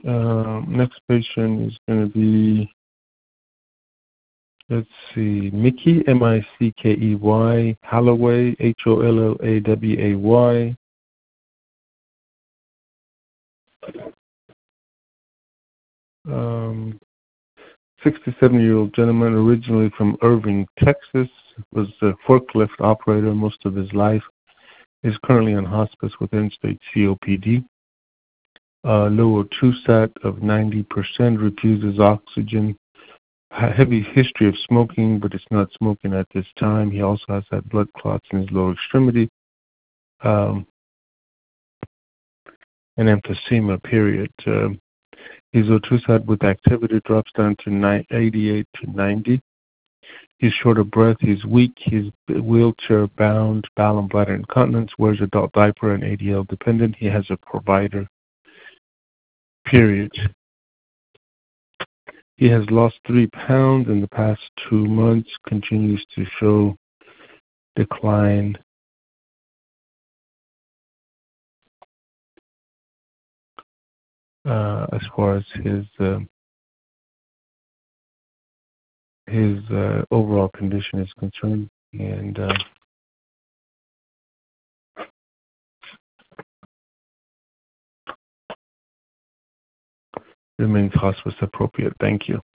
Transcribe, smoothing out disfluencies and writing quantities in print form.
Next patient is going to be, let's see, Mickey, Mickey, Holloway, Hollaway. 67-year-old gentleman, originally from Irving, Texas, was a forklift operator most of his life, is currently on hospice with end-stage COPD. Lower TruSat of 90%, refuses oxygen. Heavy history of smoking, but it's not smoking at this time. He also has had blood clots in his lower extremity. And emphysema, period. His TruSat with activity drops down to 88 to 90. He's short of breath. He's weak. He's wheelchair bound, bowel and bladder incontinence, wears adult diaper and ADL dependent. He has a provider, period. He has lost 3 pounds in the past 2 months, continues to show decline. As far as his overall condition is concerned, and remains hospice appropriate. Thank you.